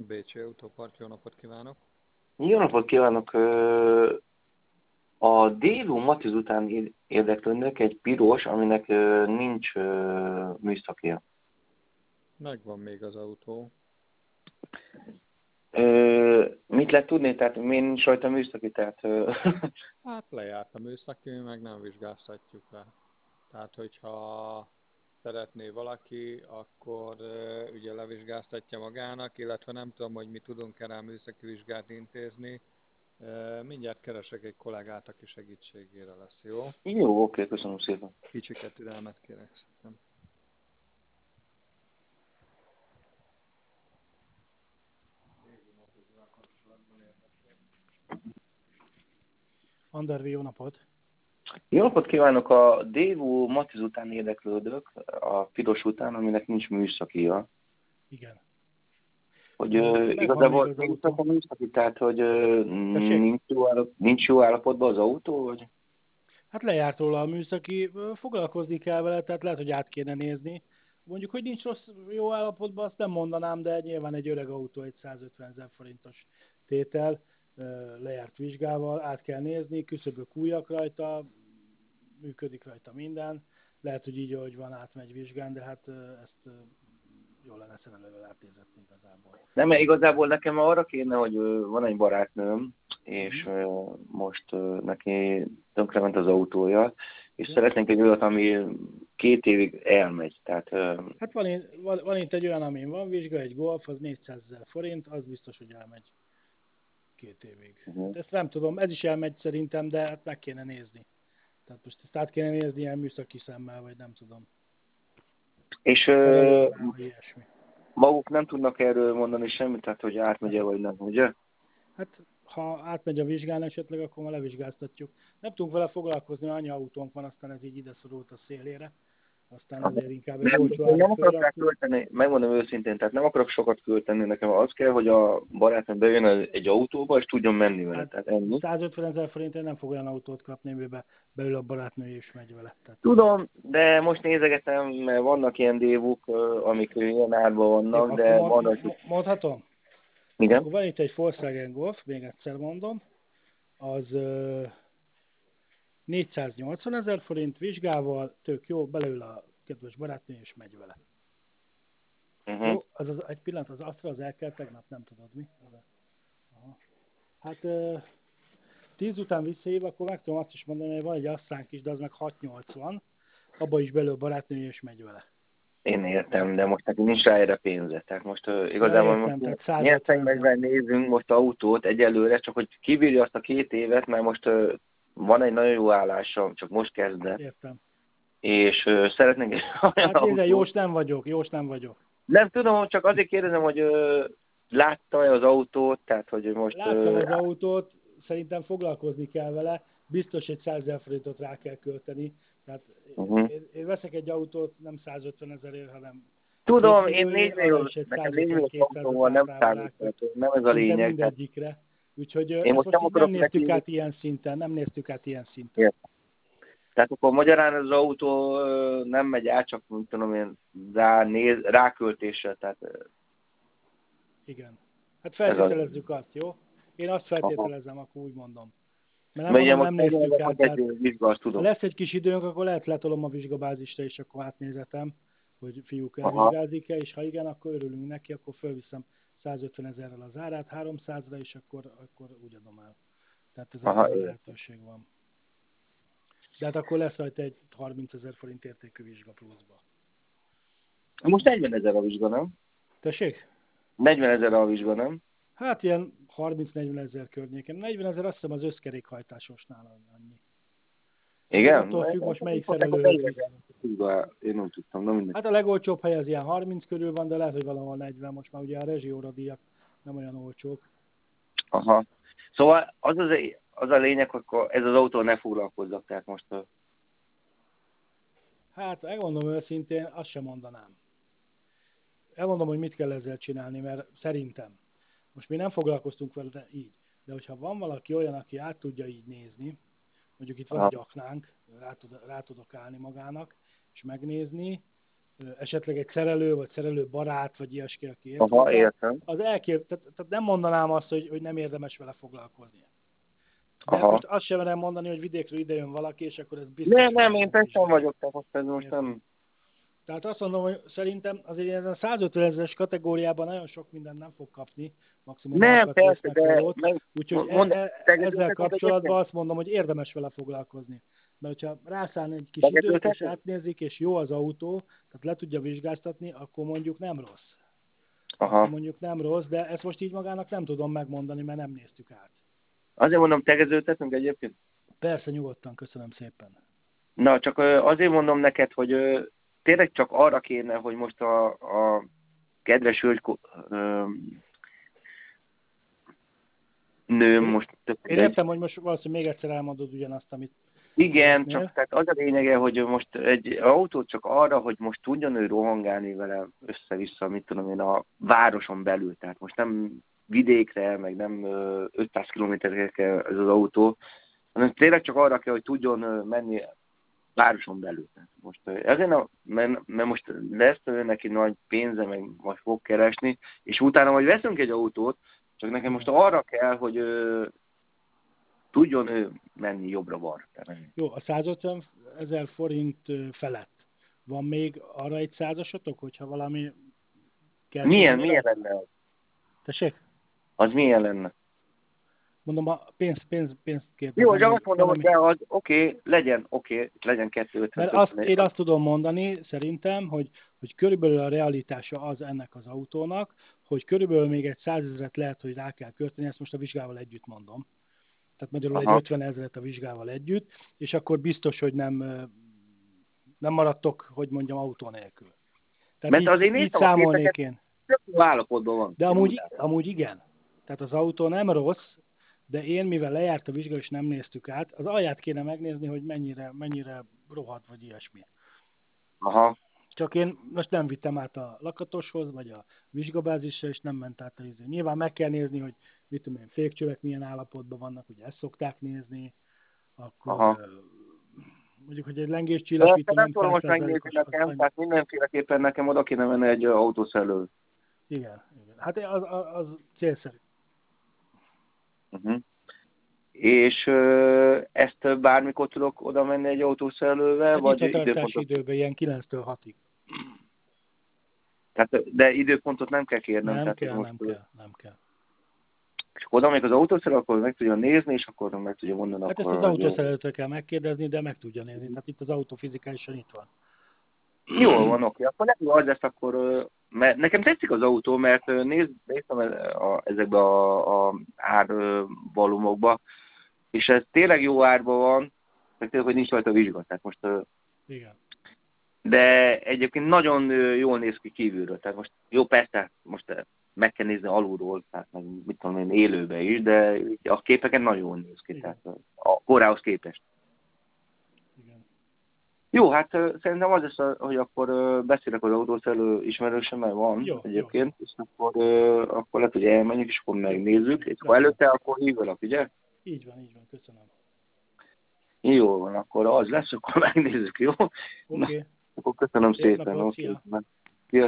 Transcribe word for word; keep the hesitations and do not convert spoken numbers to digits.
Bécsi Autópark, jó napot kívánok! Jó napot kívánok! Ö, A Délu Matiz után ér- érdeklődnek egy piros, aminek ö, nincs ö, műszakia. Megvan még az autó. Ö, Mit lehet tudni? Tehát miért nincs rajta műszaki? Tehát, ö, Hát lejárt a műszaki, mi meg nem vizsgáztatjuk le. Tehát, hogyha szeretné valaki, akkor ö, ugye levizsgáztatja magának, illetve nem tudom, hogy mi tudunk-e rá műszaki vizsgát intézni. Ö, Mindjárt keresek egy kollégát, aki segítségére lesz, jó? Jó, oké, köszönöm szépen. Kicsiket türelmet kérek szépen. Andervi, jó napot! Jó napot kívánok! A Délu Matiz után érdeklődök, a piros után, aminek nincs műszakia. Igen. Hogy Ö, ö, Megvan még igazából az nincs autó. a műszaki, tehát hogy ö, Tessék? nincs jó, állap, nincs jó állapotban az autó, vagy? Hát lejárt róla a műszaki, ö, foglalkozni kell vele, tehát lehet, hogy át kéne nézni. Mondjuk, hogy nincs rossz, jó állapotban, azt nem mondanám, de nyilván egy öreg autó, egy százötvenezer forintos tétel, ö, lejárt vizsgával, át kell nézni, küszöbök újak rajta, működik rajta minden. Lehet, hogy így, ahogy van, átmegy vizsgán, de hát ö, ezt ö, jól lenne szerelővel átnézetni igazából. Nem, mert igazából nekem arra kéne, hogy ö, van egy barátnőm, és Mhm. ö, most ö, neki tönkrement az autója, és Igen. szeretnénk egy olyat, ami két évig elmegy. Tehát ö, Hát van, én- van, van itt egy olyan, amin van vizsga, egy Golf, az négyszázezer forint, az biztos, hogy elmegy két évig. Hát uh-huh. ezt nem tudom, ez is elmegy szerintem, de hát meg kéne nézni. Tehát most ezt át kéne nézni ilyen műszaki szemmel, vagy nem tudom. És ö, Szerelővel, vagy ilyesmi. maguk nem tudnak erről mondani semmit, tehát hogy átmegy-e Nem. vagy nem, ugye? Hát ha átmegy a vizsgán esetleg, akkor már levizsgáztatjuk. Nem tudunk vele foglalkozni, annyi autónk van, aztán ez így ide szorult a szélére. Aztán ezért inkább egy Nem, olcsó én nem árat akarok rá fölraktunk. költeni, megmondom őszintén, tehát nem akarok sokat költeni, nekem az kell, hogy a barátom bejön egy autóba, és tudjon menni vele, Hát tehát ennyi. százötven ezer forintért nem fog olyan autót kapni, amiben belül a barátnője is megy vele. Tehát, Tudom, de most nézegetem, mert vannak ilyen dévuk, ö, amik ilyen árban jó, vannak, akkor de mo- van, mo- akik... mo- mondhatom? Igen? Akkor van itt egy Volkswagen Golf, még egyszer mondom, az ö, négyszáznyolcvan ezer forint vizsgával, tök jó, belül a kedves barátnő és megy vele. Uh-huh. Jó, az, az egy pillanat, az Astra az elkelt tegnap, nem tudod mi? Az a- Aha. Hát ö, tíz után visszahív, akkor meg tudom azt is mondani, hogy van egy Astránk is, de az meg hatszáznyolcvan, abba is belül a barátnő és megy vele. Én értem, Tehát, de most neki nincs rá erre pénze. Tehát most uh, ja igazából értem, most tehát százötven ezer. nyertemegben nézünk most autót egyelőre, csak hogy kibírja azt a két évet, mert most uh, van egy nagyon jó állása, csak most kezdett, Értem. és uh, szeretnénk egy olyan Hát nézze, autót. jós nem vagyok, jós nem vagyok. Nem tudom, csak azért kérdezem, hogy uh, látta-e az autót, tehát hogy most... Láttam Uh, az autót, szerintem foglalkozni kell vele, biztos egy százezer forintot rá kell költeni. Tehát uh-huh. én, én veszek egy autót nem százötven ezerért, hanem két Tudom, én négy millióért, arra millió, is egy nekem négy milliós autóm van, százötven-kétszázezret nem rá, számít, ráköt. tehát nem ez a Szinte lényeg. Tehát mindegyikre. Úgyhogy ö, én ezt most most nem így nem akarok néztük neki... át ilyen szinten, nem néztük át ilyen szinten. Értem. Tehát akkor magyarán az autó ö, nem megy át, csak mint tudom én, rá, néz, ráköltéssel, tehát ö, Igen. Hát ez a... feltételezzük azt, jó? Én azt Aha. feltételezem, akkor úgy mondom. Mert nem Mert ugye mondom, nem most néztük át, megnyilvánulnak tehát egy vizsga, azt ha tudom. lesz egy kis időnk, akkor lehet letolom a vizsgabázisra, és akkor átnézetem, hogy fiúk Aha, elvizsgázik-e, és ha igen, akkor örülünk neki, akkor fölviszem százötven ezerrel az árát, háromszázra, és akkor, akkor úgy adom el. Tehát ez a, aha, ez a értem. lehetőség van. De hát akkor lesz rajta egy harminc ezer forint értékű vizsga pluszba. Most negyven ezer a vizsga, nem? Tessék? negyven ezer a vizsga, nem? Hát ilyen harminc-negyven ezer környéken. negyven ezer azt hiszem az összkerékhajtásosnál annyi. Meg Igen? attól függ, most melyik Mondták, hogy szerelőhöz negyven visz. ezer a vizsga, én nem tudtam, nem mindegy. Hát a legolcsóbb hely az ilyen harminc körül van, de lehet, hogy valahol negyven. Most már ugye a rezsióradíjak nem olyan olcsók. Aha. Szóval az, az, az a lényeg, hogy akkor ez az autó ne foglalkozzak, tehát most... ö, Hát elmondom őszintén, azt sem mondanám. Elmondom, hogy mit kell ezzel csinálni, mert szerintem. Most mi nem foglalkoztunk vele de így. De hogyha van valaki olyan, aki át tudja így nézni, mondjuk itt van Aha. egy aknánk, rá, tud, rá tudok állni magának, és megnézni, esetleg egy szerelő, vagy szerelő barát, vagy ilyesmi, aki ért Aha, hozzá, értem. az elkép, tehát, tehát nem mondanám azt, hogy, hogy nem érdemes vele foglalkozni. De Aha. most azt sem merem mondani, hogy vidékről idejön valaki, és akkor ez biztos. Nem, nem, hogy én nem testem vizsgálja. vagyok, tehát most ez most nem... Tehát azt mondom, hogy szerintem azért ezen a százötven ezeres kategóriában nagyon sok mindent nem fog kapni, maximum Nem, alkatrészt, persze, meg de... hálót. Meg, Úgyhogy e- mond, e- ezzel kapcsolatban azt mondom, hogy érdemes vele foglalkozni. Mert hogyha rászállni egy kis időt, és átnézik, és jó az autó, tehát le tudja vizsgáztatni, akkor mondjuk nem rossz. Aha. Akkor mondjuk nem rossz, de ezt most így magának nem tudom megmondani, mert nem néztük át. Azért mondom, tegeződtetünk egyébként? Persze, nyugodtan, köszönöm szépen. Na, csak azért mondom neked, hogy tényleg csak arra kéne, hogy most a, a kedves hölgy nőm most... Én értem, hogy most valószínűleg még egyszer elmondod ugyanazt, amit... Igen, szeretnél. csak tehát az a lényege, hogy most egy autót csak arra, hogy most tudjon ő rohangálni vele össze-vissza, mit tudom én, a városon belül. Tehát most nem vidékre, meg nem ötszáz kilométerre kell ez az autó, hanem tényleg csak arra kell, hogy tudjon menni városon belül. Tehát most ezért, a, mert, mert most lesz neki nagy pénze, meg majd fog keresni, és utána majd veszünk egy autót, csak nekem most arra kell, hogy tudjon ő menni jobbra-balra. Jó, a százötven ezer forint felett van még arra egy százasotok, hogyha valami... Milyen, milyen lenne az? Tessék? Az milyen lenne? Mondom, a pénz, pénz, pénzt kérdezem. Jó, csak azt mondom, valami... hogy de az oké, okay, legyen oké, okay, legyen kettőötven. Mert azt, én azt tudom mondani, szerintem, hogy, hogy körülbelül a realitása az ennek az autónak, hogy körülbelül még egy százezret lehet, hogy rá kell költeni, ezt most a vizsgával együtt mondom. Tehát magyarul egy ötven ezret a vizsgával együtt, és akkor biztos, hogy nem, nem maradtok, hogy mondjam, autó nélkül. Tehát mert így, így számolnék én. Jó állapotban van. De amúgy, amúgy igen. Tehát az autó nem rossz, de én, mivel lejárt a vizsga, és nem néztük át, az alját kéne megnézni, hogy mennyire, mennyire rohadt, vagy ilyesmi. Aha. Csak én most nem vittem át a lakatoshoz, vagy a vizsgabázisra, és nem ment át a izé. Nyilván meg kell nézni, hogy mit tudom én, fékcsövek milyen állapotban vannak, ugye ezt szokták nézni, akkor aha. mondjuk, hogy egy lengéscsillapító nem tudom most megnézni nekem, tehát mindenféleképpen nekem oda kéne menni egy autószerelő. Igen, igen. Hát az, az, az célszerű. Uh-huh. És uh, ezt bármikor tudok oda menni egy autószerelővel, hát vagy időpontot? időben, ilyen kilenctől hatig. Tehát, de időpontot nem kell kérnem. Nem tehát kell, most, nem kell, nem kell. És akkor oda még az autószerelő, akkor meg tudja nézni, és akkor meg tudja mondani. Hát akkor ezt az autószerelőtől kell megkérdezni, de meg tudja nézni. Tehát itt az autó fizikálisan itt van. Jól van, oké. Akkor nem az lesz akkor, mert nekem tetszik az autó, mert nézd, néztem a, ezekbe a, a árvalumokba, és ez tényleg jó árban van, meg tényleg, hogy nincs rajta vizsga. Tehát most, igen. De egyébként nagyon jól néz ki kívülről. Tehát most jó, persze, most meg kell nézni alulról, tehát meg mit tudom én, élőbe is, de a képeken nagyon jól néz ki, igen. Tehát a korához képest. Igen. Jó, hát szerintem az lesz, hogy akkor beszélek az autószerelő ismerősemmel, van jó, egyébként, jó. És akkor, akkor lehet, hogy elmenjük, és akkor megnézzük, és akkor előtte akkor hívlak, ugye? Így van, így van, köszönöm. Jó van, akkor az lesz, akkor megnézzük, jó? Oké. Okay. Akkor köszönöm szép szépen. Napot,